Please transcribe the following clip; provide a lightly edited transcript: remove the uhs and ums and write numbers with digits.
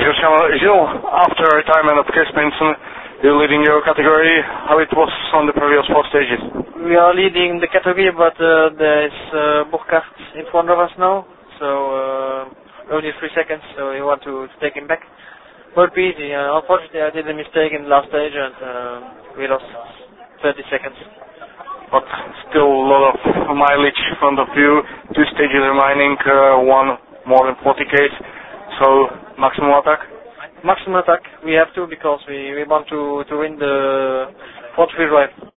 Gilles, after retirement of Chris Benson, you're leading your category. How it was on the previous 4 stages? We are leading the category, but there is Burkhardt in front of us now, so only 3 seconds, so we want to take him back. Won't be easy. Unfortunately, I did a mistake in the last stage and we lost 30 seconds. But still a lot of mileage in front of you, 2 stages remaining, one more than 40 k's. So maximum attack? Maximum attack, we have to because we want to win the 4-3 drive.